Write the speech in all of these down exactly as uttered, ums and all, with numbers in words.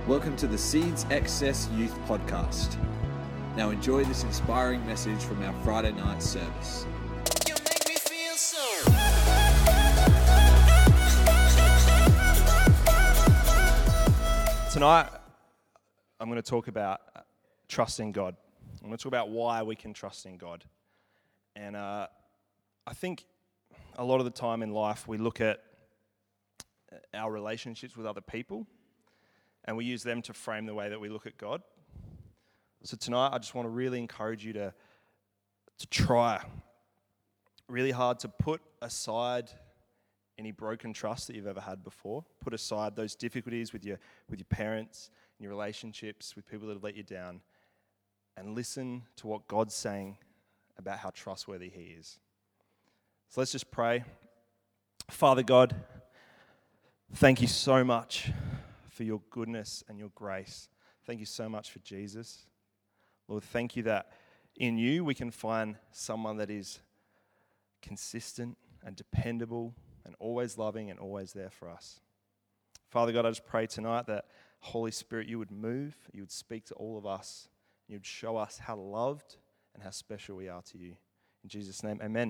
Welcome to the Seeds Access Youth Podcast. Now enjoy this inspiring message from our Friday night service. You make me feel so. Tonight, I'm going to talk about trusting God. I'm going to talk about why we can trust in God. And uh, I think a lot of the time in life, we look at our relationships with other people, and we use them to frame the way that we look at God. So tonight, I just want to really encourage you to, to try really hard to put aside any broken trust that you've ever had before. Put aside those difficulties with your with your parents, in your relationships, with people that have let you down, and listen to what God's saying about how trustworthy He is. So let's just pray. Father God, thank you so much for your goodness and your grace. Thank you so much for Jesus. Lord, thank you that in you we can find someone that is consistent and dependable and always loving and always there for us. Father God, I just pray tonight that Holy Spirit, you would move, you would speak to all of us, you would show us how loved and how special we are to you. In Jesus' name, amen.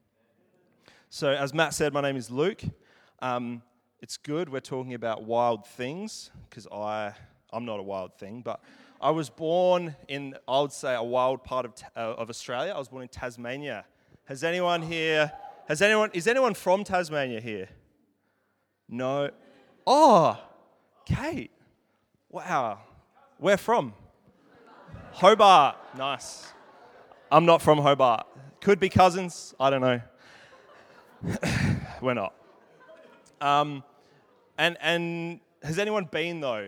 So as Matt said, my name is Luke. Um, it's good we're talking about wild things because I, I'm not a wild thing, but I was born in, I would say, a wild part of uh, of Australia. I was born in Tasmania. Has anyone here, has anyone, is anyone from Tasmania here? No. Oh, Kate. Wow. Where from? Hobart. Nice. I'm not from Hobart. Could be cousins. I don't know. We're not. Um, and and has anyone been though?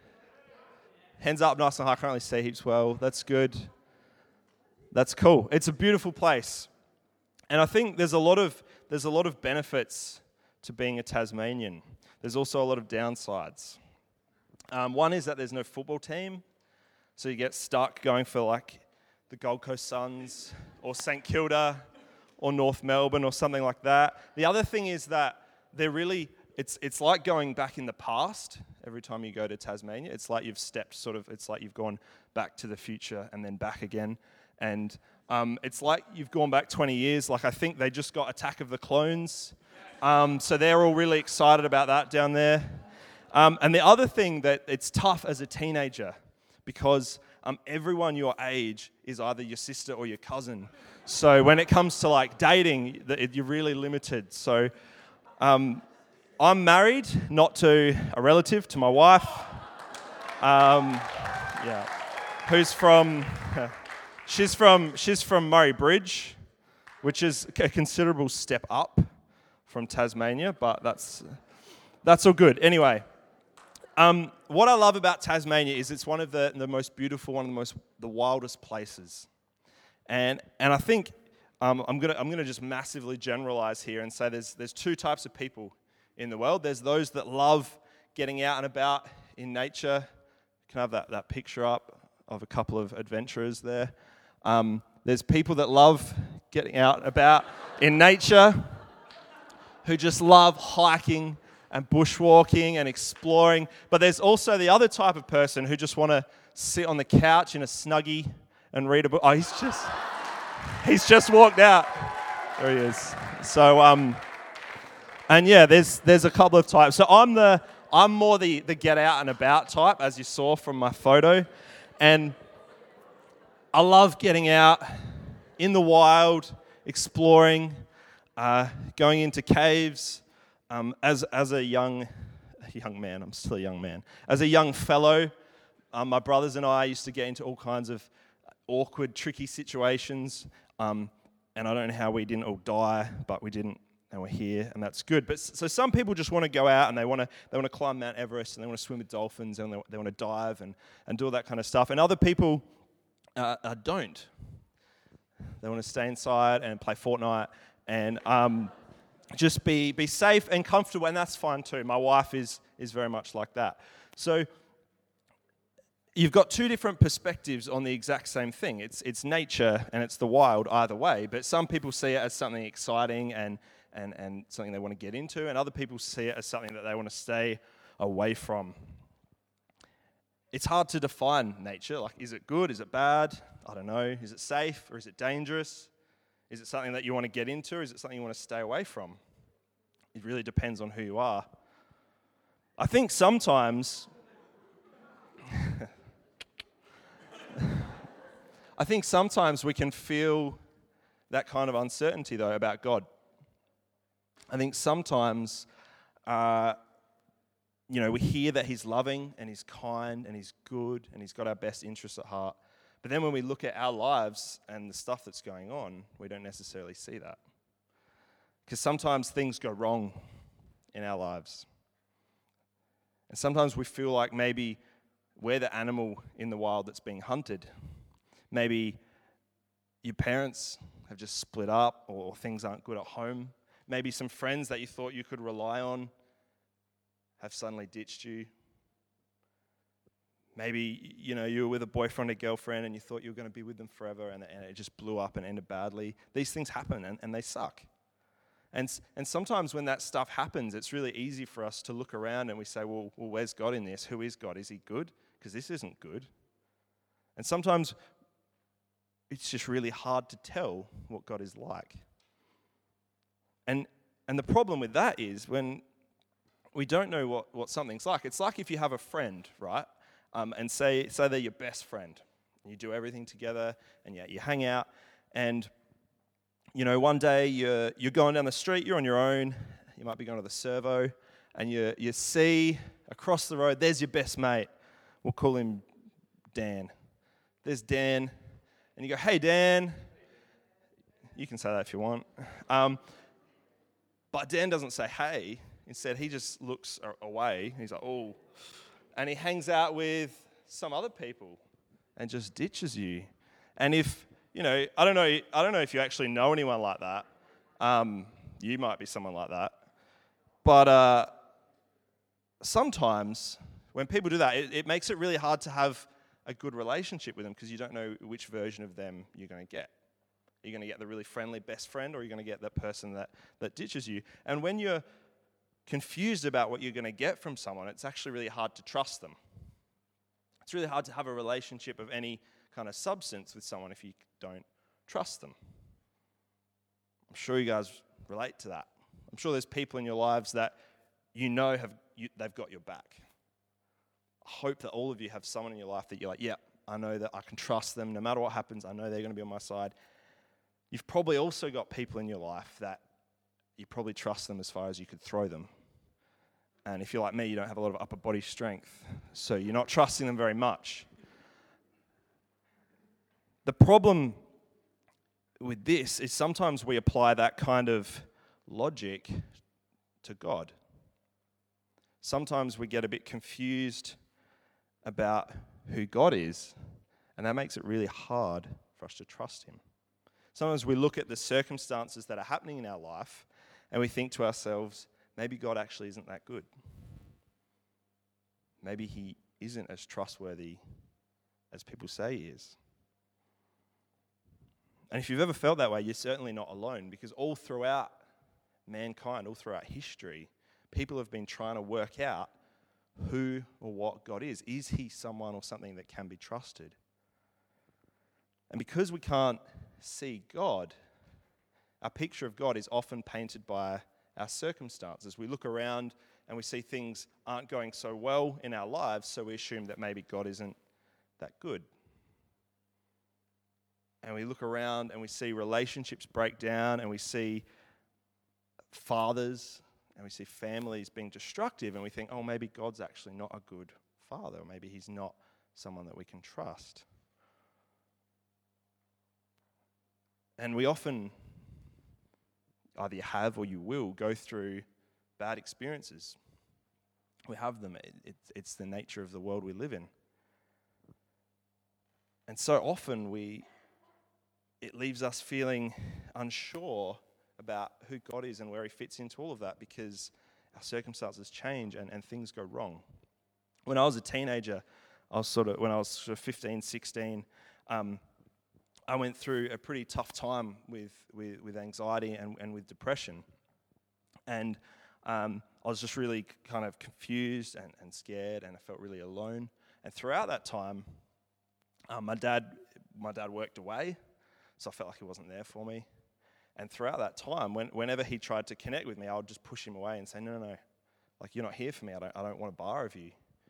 Hands up, nice and high. I can't really see heaps well. That's good. That's cool. It's a beautiful place, and I think there's a lot of there's a lot of benefits to being a Tasmanian. There's also a lot of downsides. Um, one is that there's no football team, so you get stuck going for like the Gold Coast Suns or St Kilda or North Melbourne or something like that. The other thing is that they're really, it's it's like going back in the past every time you go to Tasmania. It's like you've stepped sort of, it's like you've gone back to the future and then back again. And um, it's like you've gone back twenty years. Like I think they just got Attack of the Clones. Um, so they're all really excited about that down there. Um, and the other thing that it's tough as a teenager because um, everyone your age is either your sister or your cousin. So when it comes to like dating, you're really limited. So um, I'm married, not to a relative, to my wife. Um, yeah, who's from? she's from she's from Murray Bridge, which is a considerable step up from Tasmania, but that's that's all good. Anyway, um, what I love about Tasmania is it's one of the, the most beautiful, one of the most the wildest places. And and I think um, I'm gonna I'm gonna just massively generalize here and say there's there's two types of people in the world. There's those that love getting out and about in nature. You can have that, that picture up of a couple of adventurers there. Um, there's people that love getting out and about in nature, who just love hiking and bushwalking and exploring. But there's also the other type of person who just want to sit on the couch in a Snuggie and read a book. Oh, he's just, he's just walked out. There he is. So, um, and yeah, there's there's a couple of types. So I'm the I'm more the the get out and about type, as you saw from my photo, and I love getting out in the wild, exploring, uh, going into caves. Um, as as a young young man, I'm still a young man. As a young fellow, um, my brothers and I used to get into all kinds of awkward, tricky situations, um, and I don't know how we didn't all die, but we didn't, and we're here, and that's good. But so some people just want to go out and they want to they want to climb Mount Everest and they want to swim with dolphins and they, they want to dive and, and do all that kind of stuff. And other people uh, uh, don't. They want to stay inside and play Fortnite and um, just be be safe and comfortable, and that's fine too. My wife is is very much like that. So you've got two different perspectives on the exact same thing. It's it's nature and it's the wild either way, but some people see it as something exciting and and, and something they want to get into, and other people see it as something that they want to stay away from. it's hard to define nature. Like, is it good? Is it bad? I don't know. Is it safe or is it dangerous? Is it something that you want to get into or is it something you want to stay away from? It really depends on who you are. I think sometimes... I think sometimes we can feel that kind of uncertainty, though, about God. I think sometimes, uh, you know, we hear that he's loving and he's kind and he's good and he's got our best interests at heart. But then when we look at our lives and the stuff that's going on, we don't necessarily see that. Because sometimes things go wrong in our lives. And sometimes we feel like maybe we're the animal in the wild that's being hunted. Maybe your parents have just split up or things aren't good at home. Maybe some friends that you thought you could rely on have suddenly ditched you. Maybe, you know, you were with a boyfriend or girlfriend and you thought you were going to be with them forever and, and it just blew up and ended badly. These things happen and, and they suck. And, and sometimes when that stuff happens, it's really easy for us to look around and we say, well, well where's God in this? Who is God? Is he good? Because this isn't good. And sometimes it's just really hard to tell what God is like. And and the problem with that is when we don't know what, what something's like. It's like if you have a friend, right? Um, and say say they're your best friend. You do everything together and you, you hang out. And, you know, one day you're, you're going down the street, you're on your own. You might be going to the servo. And you, you see across the road, there's your best mate. We'll call him Dan. There's Dan. And you go, hey, Dan. You can say that if you want. Um, but Dan doesn't say, hey. Instead, he just looks away. He's like, oh. And he hangs out with some other people and just ditches you. And if, you know, I don't know, I don't know if you actually know anyone like that. Um, you might be someone like that. But uh, sometimes when people do that, it, it makes it really hard to have a good relationship with them because you don't know which version of them you're going to get. Are you going to get the really friendly best friend or are you going to get that person that, that ditches you? And when you're confused about what you're going to get from someone, it's actually really hard to trust them. It's really hard to have a relationship of any kind of substance with someone if you don't trust them. I'm sure you guys relate to that. I'm sure there's people in your lives that you know have you, they've got your back. I hope that all of you have someone in your life that you're like, yeah, I know that I can trust them. No matter what happens, I know they're going to be on my side. You've probably also got people in your life that you probably trust them as far as you could throw them. And if you're like me, you don't have a lot of upper body strength, so you're not trusting them very much. The problem with this is sometimes we apply that kind of logic to God. Sometimes we get a bit confused about who God is, and that makes it really hard for us to trust him. Sometimes we look at the circumstances that are happening in our life and we think to ourselves, maybe God actually isn't that good. Maybe he isn't as trustworthy as people say he is. And if you've ever felt that way, you're certainly not alone because all throughout mankind, all throughout history, people have been trying to work out who or what God is. Is he someone or something that can be trusted? And because we can't see God, our picture of God is often painted by our circumstances. We look around and we see things aren't going so well in our lives, so we assume that maybe God isn't that good. And we look around and we see relationships break down and we see fathers and we see families being destructive and we think, oh, maybe God's actually not a good father, or maybe he's not someone that we can trust. And we often, either you have or you will, go through bad experiences. We have them. It, it, it's the nature of the world we live in. And so often we, it leaves us feeling unsure about who God is and where he fits into all of that because our circumstances change and, and things go wrong. When I was a teenager, I was sort of, when I was sort of fifteen, sixteen, um, I went through a pretty tough time with, with, with anxiety and, and with depression. And um, I was just really kind of confused and, and scared, and I felt really alone. And throughout that time, um, my dad my dad worked away, so I felt like he wasn't there for me. And throughout that time, when, whenever he tried to connect with me, I would just push him away and say, no, no, no, like, you're not here for me. I don't, I don't want a bar of you.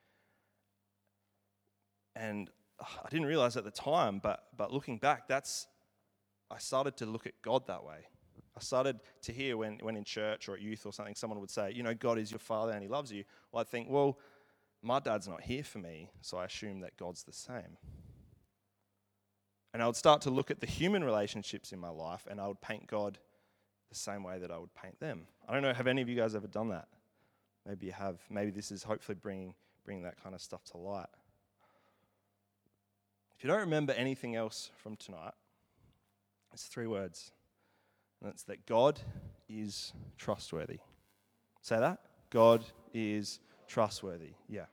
And I didn't realize at the time, but but looking back, that's, I started to look at God that way. I started to hear when, when in church or at youth or something, someone would say, you know, God is your father and he loves you. Well, I'd think, well, my dad's not here for me, so I assume that God's the same. And I would start to look at the human relationships in my life, and I would paint God the same way that I would paint them. I don't know, have any of you guys ever done that? Maybe you have. Maybe this is hopefully bringing, bringing that kind of stuff to light. If you don't remember anything else from tonight, it's three words. And it's that God is trustworthy. Say that. God is trustworthy. Yeah.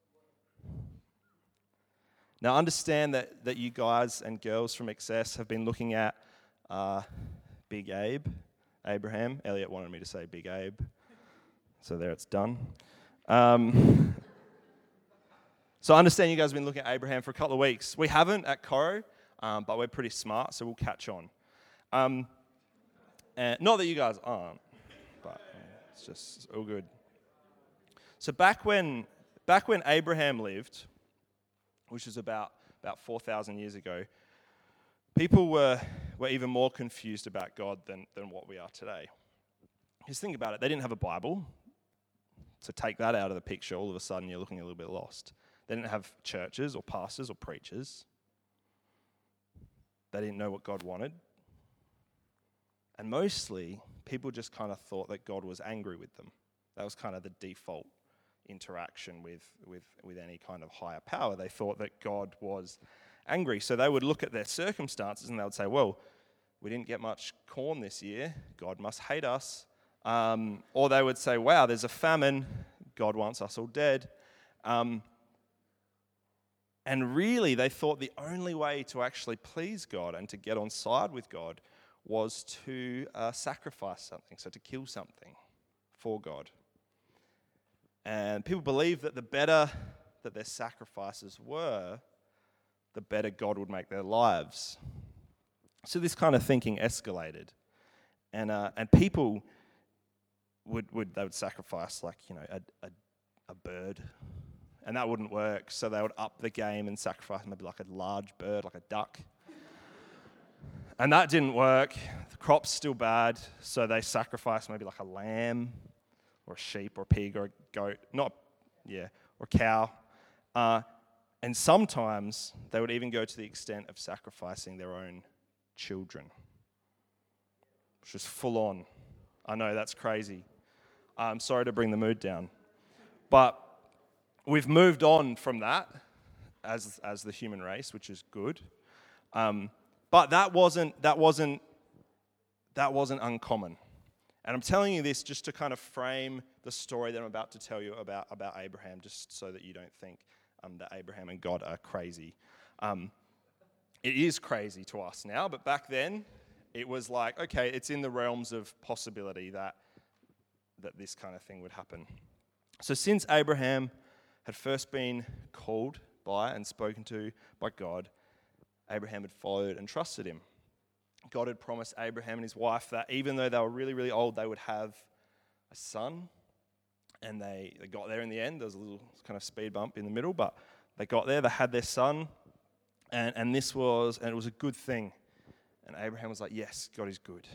Now understand that, that you guys and girls from Excess have been looking at uh, Big Abe, Abraham. Elliot wanted me to say Big Abe. So there it's done. Um, so I understand you guys have been looking at Abraham for a couple of weeks. We haven't at Coro, um, but we're pretty smart, so we'll catch on. Um, and not that you guys aren't, but yeah, it's just it's all good. So back when back when Abraham lived, which is about, about four thousand years ago, people were, were even more confused about God than, than what we are today. Just think about it. They didn't have a Bible. So take that out of the picture. All of a sudden, you're looking a little bit lost. They didn't have churches or pastors or preachers. They didn't know what God wanted. And mostly, people just kind of thought that God was angry with them. That was kind of the default interaction with, with, with any kind of higher power. They thought that God was angry. So they would look at their circumstances and they would say, well, we didn't get much corn this year. God must hate us. Um, or they would say, wow, there's a famine. God wants us all dead. Um, and really, they thought the only way to actually please God and to get on side with God was to uh, sacrifice something, so to kill something for God. And people believed that the better that their sacrifices were, the better God would make their lives. So this kind of thinking escalated. And uh, and people would, would they would sacrifice like, you know, a, a, a bird. And that wouldn't work. So they would up the game and sacrifice maybe like a large bird, like a duck. And that didn't work. The crop's still bad. So they sacrificed maybe like a lamb or a sheep or a pig or a goat. Not, yeah, or a cow. Uh, and sometimes they would even go to the extent of sacrificing their own children, which is full on. I know, that's crazy. I'm sorry to bring the mood down. But we've moved on from that as as the human race, which is good. Um, but that wasn't that wasn't that wasn't uncommon. And I'm telling you this just to kind of frame the story that I'm about to tell you about, about Abraham, just so that you don't think um, that Abraham and God are crazy. Um, it is crazy to us now, but back then, it was like, okay, it's in the realms of possibility that that this kind of thing would happen. So since Abraham had first been called by and spoken to by God, Abraham had followed and trusted him. God had promised Abraham and his wife that even though they were really, really old, they would have a son. And they, they got there in the end. There was a little kind of speed bump in the middle, but they got there. They had their son. And, and this was, and it was a good thing. And Abraham was like, yes, God is good.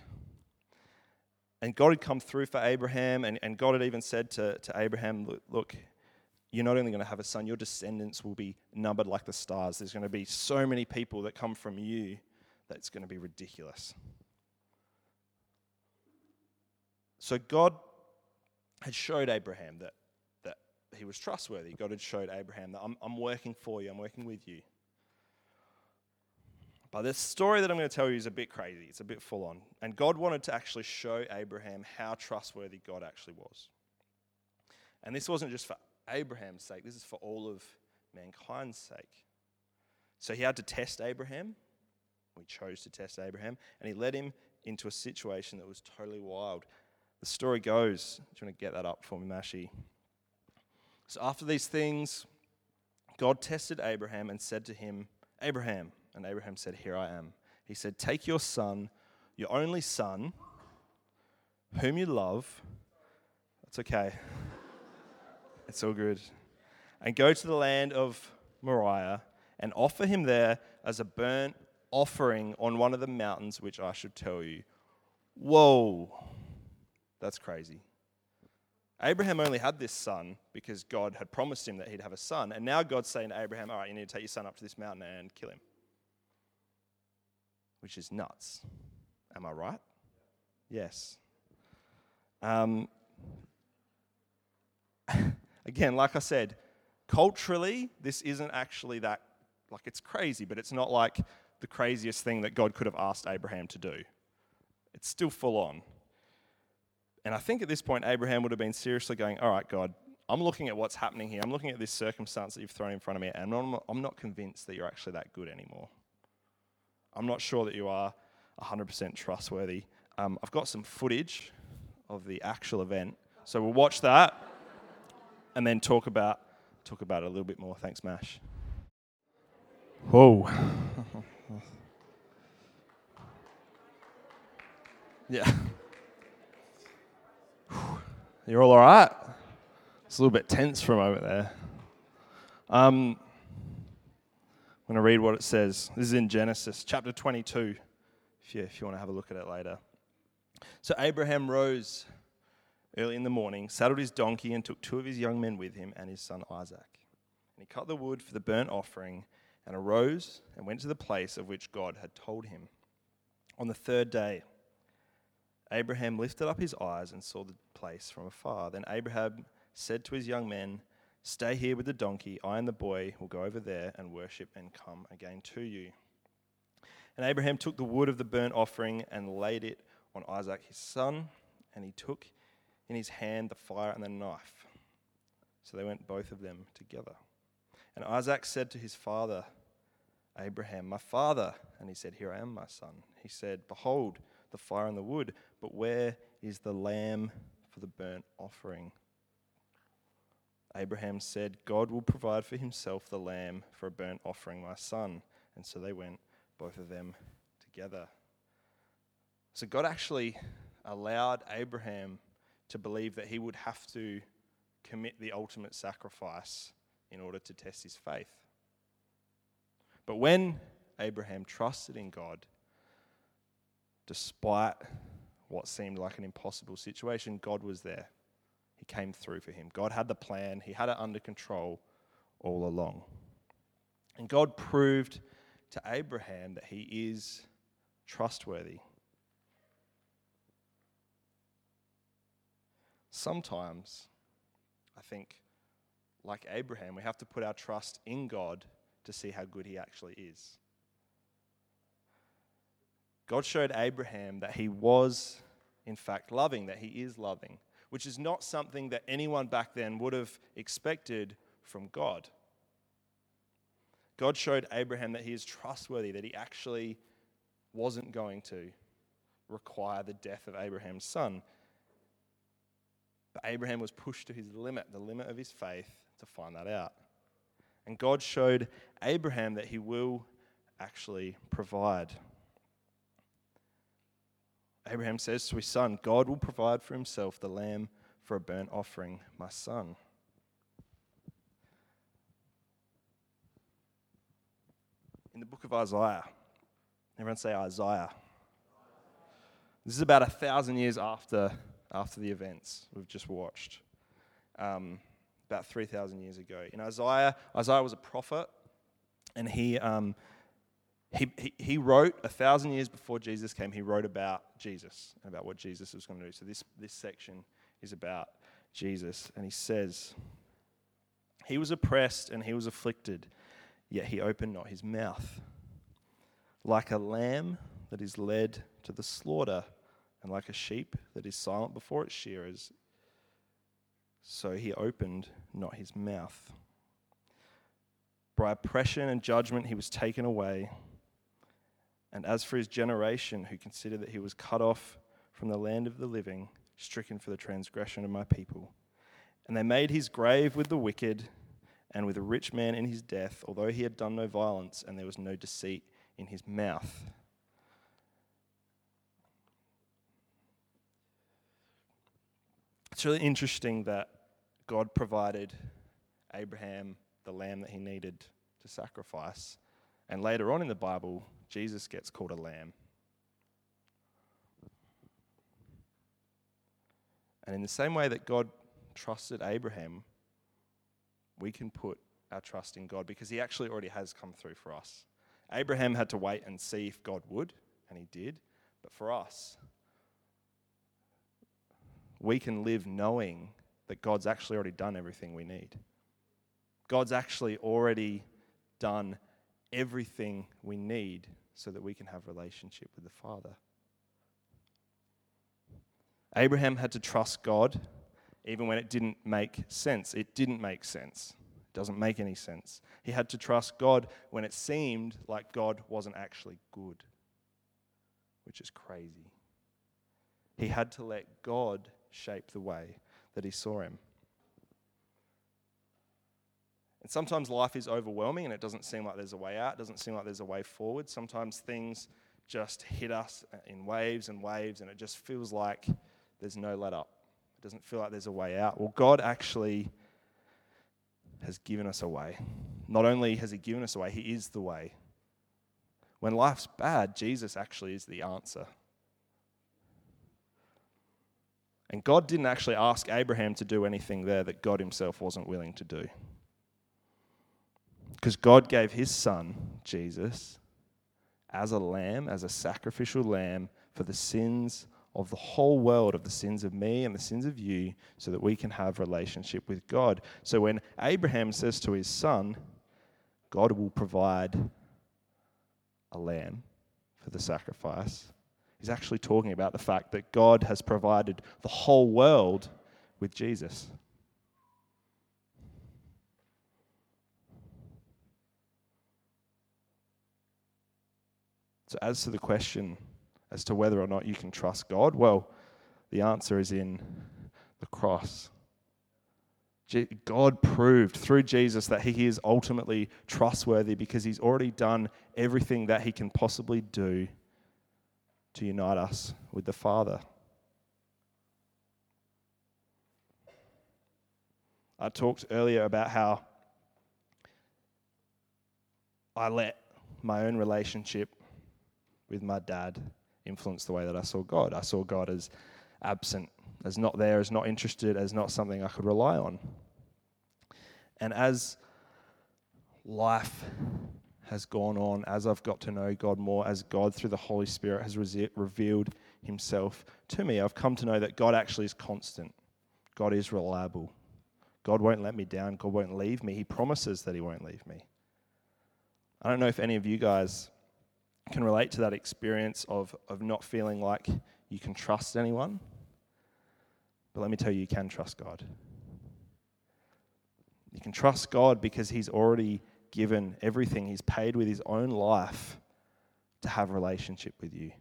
And God had come through for Abraham, and, and God had even said to, to Abraham, look, look, you're not only going to have a son, your descendants will be numbered like the stars. There's going to be so many people that come from you that it's going to be ridiculous. So God had showed Abraham that, that he was trustworthy. God had showed Abraham that I'm, I'm working for you, I'm working with you. But this story that I'm going to tell you is a bit crazy. It's a bit full on. And God wanted to actually show Abraham how trustworthy God actually was. And this wasn't just for Abraham's sake. This is for all of mankind's sake. So he had to test Abraham. We chose to test Abraham. And he led him into a situation that was totally wild. The story goes, do you want to get that up for me, Mashi? So after these things, God tested Abraham and said to him, Abraham. And Abraham said, here I am. He said, take your son, your only son, whom you love. That's okay. It's all good. And go to the land of Moriah and offer him there as a burnt offering on one of the mountains which I should tell you. Whoa, that's crazy. Abraham only had this son because God had promised him that he'd have a son. And now God's saying to Abraham, all right, you need to take your son up to this mountain and kill him. Which is nuts. Am I right? Yes. Um, again, like I said, culturally, this isn't actually that, like it's crazy, but it's not like the craziest thing that God could have asked Abraham to do. It's still full on. And I think at this point, Abraham would have been seriously going, all right, God, I'm looking at what's happening here. I'm looking at this circumstance that you've thrown in front of me, and I'm not, I'm not convinced that you're actually that good anymore. I'm not sure that you are one hundred percent trustworthy. Um, I've got some footage of the actual event, so we'll watch that and then talk about talk about it a little bit more. Thanks, Mash. Whoa. Yeah. You're all all right? It's a little bit tense for a moment there. Um, I'm going to read what it says. This is in Genesis chapter twenty-two, if you, if you want to have a look at it later. So Abraham rose early in the morning, saddled his donkey, and took two of his young men with him and his son Isaac. And he cut the wood for the burnt offering and arose and went to the place of which God had told him. On the third day, Abraham lifted up his eyes and saw the place from afar. Then Abraham said to his young men, stay here with the donkey. I and the boy will go over there and worship and come again to you. And Abraham took the wood of the burnt offering and laid it on Isaac his son, and he took in his hand the fire and the knife. So they went both of them together. And Isaac said to his father, Abraham, my father. And he said, here I am, my son. He said, behold, the fire and the wood, but where is the lamb for the burnt offering? Abraham said, God will provide for himself the lamb for a burnt offering, my son. And so they went, both of them together. So God actually allowed Abraham to believe that he would have to commit the ultimate sacrifice in order to test his faith. But when Abraham trusted in God, despite what seemed like an impossible situation, God was there. He came through for him. God had the plan. He had it under control all along. And God proved to Abraham that he is trustworthy. Sometimes, I think, like Abraham, we have to put our trust in God to see how good he actually is. God showed Abraham that he was, in fact, loving, that he is loving, which is not something that anyone back then would have expected from God. God showed Abraham that he is trustworthy, that he actually wasn't going to require the death of Abraham's son. But Abraham was pushed to his limit, the limit of his faith, to find that out. And God showed Abraham that he will actually provide. Abraham says to his son, God will provide for himself the lamb for a burnt offering, my son. In the book of Isaiah, everyone say Isaiah. This is about a thousand years after, after the events we've just watched, um, about three thousand years ago. In Isaiah, Isaiah was a prophet, and he... Um, He, he he wrote a thousand years before Jesus came. He wrote about Jesus and about what Jesus was going to do. So this, this section is about Jesus. And he says, he was oppressed and he was afflicted, yet he opened not his mouth. Like a lamb that is led to the slaughter, and like a sheep that is silent before its shearers, so he opened not his mouth. By oppression and judgment he was taken away. And as for his generation, who considered that he was cut off from the land of the living, stricken for the transgression of my people. And they made his grave with the wicked and with a rich man in his death, although he had done no violence and there was no deceit in his mouth. It's really interesting that God provided Abraham the lamb that he needed to sacrifice. And later on in the Bible, Jesus gets called a lamb. And in the same way that God trusted Abraham, we can put our trust in God because he actually already has come through for us. Abraham had to wait and see if God would, and he did. But for us, we can live knowing that God's actually already done everything we need. God's actually already done everything we need so that we can have a relationship with the Father. Abraham had to trust God even when it didn't make sense. It didn't make sense. It doesn't make any sense. He had to trust God when it seemed like God wasn't actually good, which is crazy. He had to let God shape the way that he saw him. And sometimes life is overwhelming and it doesn't seem like there's a way out. It doesn't seem like there's a way forward. Sometimes things just hit us in waves and waves and it just feels like there's no let up. It doesn't feel like there's a way out. Well, God actually has given us a way. Not only has he given us a way, he is the way. When life's bad, Jesus actually is the answer. And God didn't actually ask Abraham to do anything there that God himself wasn't willing to do. Because God gave his son, Jesus, as a lamb, as a sacrificial lamb for the sins of the whole world, of the sins of me and the sins of you, so that we can have a relationship with God. So when Abraham says to his son, God will provide a lamb for the sacrifice, he's actually talking about the fact that God has provided the whole world with Jesus. So as to the question as to whether or not you can trust God, well, the answer is in the cross. God proved through Jesus that he is ultimately trustworthy because he's already done everything that he can possibly do to unite us with the Father. I talked earlier about how I let my own relationship with my dad influence the way that I saw God. I saw God as absent, as not there, as not interested, as not something I could rely on. And as life has gone on, as I've got to know God more, as God through the Holy Spirit has re- revealed himself to me, I've come to know that God actually is constant. God is reliable. God won't let me down. God won't leave me. He promises that he won't leave me. I don't know if any of you guys can relate to that experience of, of not feeling like you can trust anyone. But let me tell you, you can trust God. You can trust God because he's already given everything. He's paid with his own life to have a relationship with you.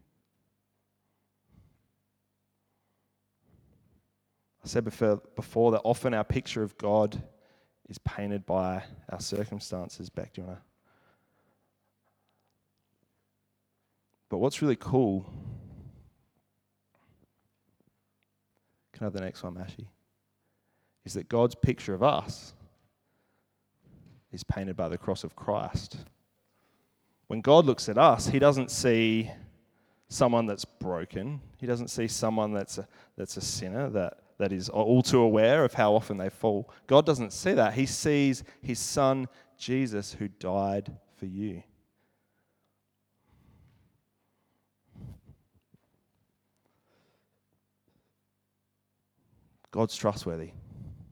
I said before, before that often our picture of God is painted by our circumstances. Beck, do you want to? But what's really cool, can I have the next one, Mashi, is that God's picture of us is painted by the cross of Christ. When God looks at us, he doesn't see someone that's broken. He doesn't see someone that's a, that's a sinner, that, that is all too aware of how often they fall. God doesn't see that. He sees his son, Jesus, who died for you. God's trustworthy. Do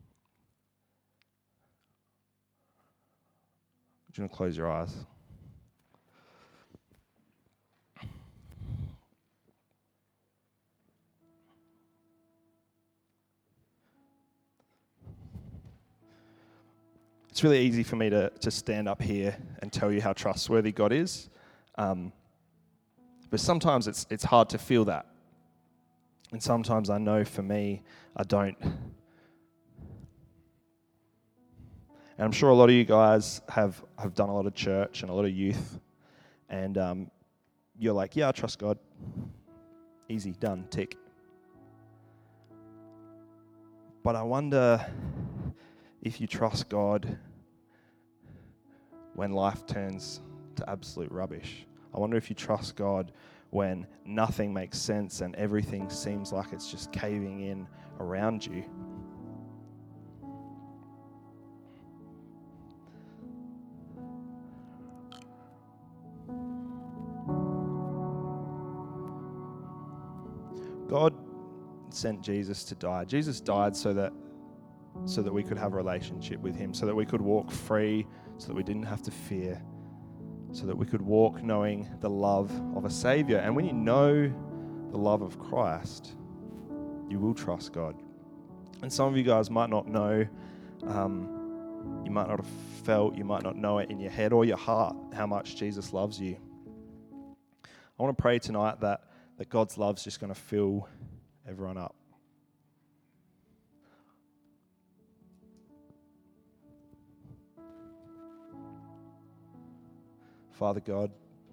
you want to close your eyes? It's really easy for me to, to stand up here and tell you how trustworthy God is. Um, but sometimes it's it's hard to feel that. And sometimes I know for me, I don't. And I'm sure a lot of you guys have, have done a lot of church and a lot of youth, and um, you're like, yeah, I trust God. Easy, done, tick. But I wonder if you trust God when life turns to absolute rubbish. I wonder if you trust God when nothing makes sense and everything seems like it's just caving in around you. God sent Jesus to die. Jesus died so that so that we could have a relationship with him, so that we could walk free, so that we didn't have to fear, so that we could walk knowing the love of a Savior. And when you know the love of Christ, you will trust God. And some of you guys might not know, um, you might not have felt, you might not know it in your head or your heart how much Jesus loves you. I want to pray tonight that, that God's love's just going to fill everyone up. Father God,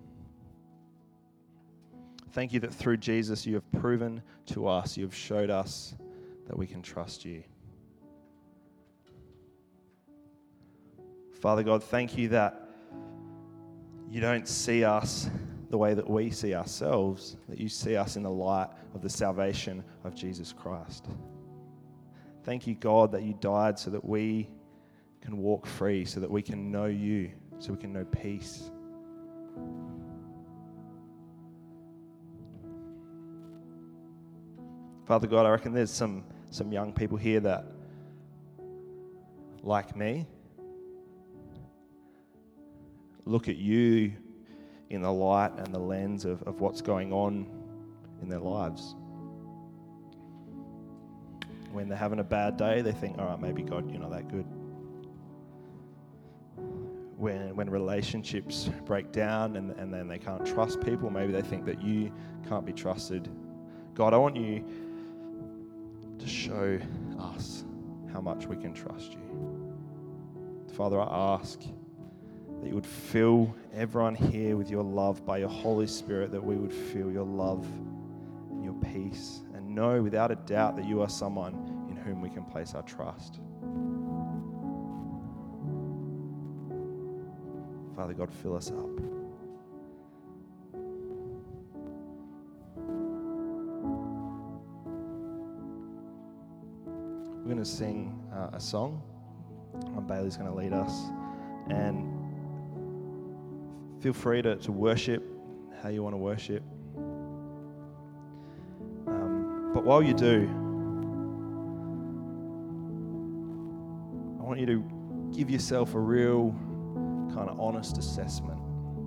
thank you that through Jesus you have proven to us, you have showed us that we can trust you. Father God, thank you that you don't see us the way that we see ourselves, that you see us in the light of the salvation of Jesus Christ. Thank you, God, that you died so that we can walk free, so that we can know you, so we can know peace. Father God, I reckon there's some, some young people here that, like me, look at you in the light and the lens of, of what's going on in their lives. When they're having a bad day, they think, all right, maybe God, you're not that good. When when relationships break down and, and then they can't trust people, maybe they think that you can't be trusted. God, I want you to show us how much we can trust you. Father, I ask that you would fill everyone here with your love by your Holy Spirit, that we would feel your love and your peace and know without a doubt that you are someone in whom we can place our trust. Father God, fill us up. We're going to sing uh, a song. Um, Bailey's going to lead us. And feel free to, to worship how you want to worship. Um, but while you do, I want you to give yourself a real kind of honest assessment.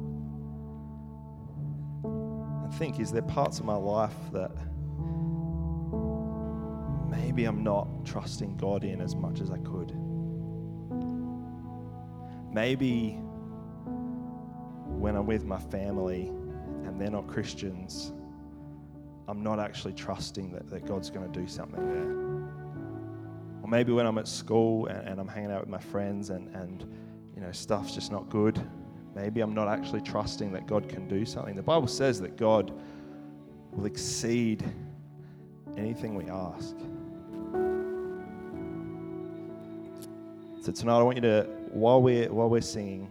And think, is there parts of my life that maybe I'm not trusting God in as much as I could? Maybe when I'm with my family and they're not Christians, I'm not actually trusting that, that God's going to do something there. Or maybe when I'm at school and, and I'm hanging out with my friends and, and you know, stuff's just not good, maybe I'm not actually trusting that God can do something. The Bible says that God will exceed anything we ask. So tonight I want you to, while we're, while we're singing,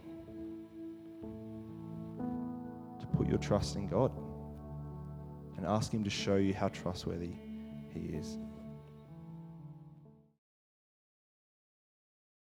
to put your trust in God and ask Him to show you how trustworthy He is.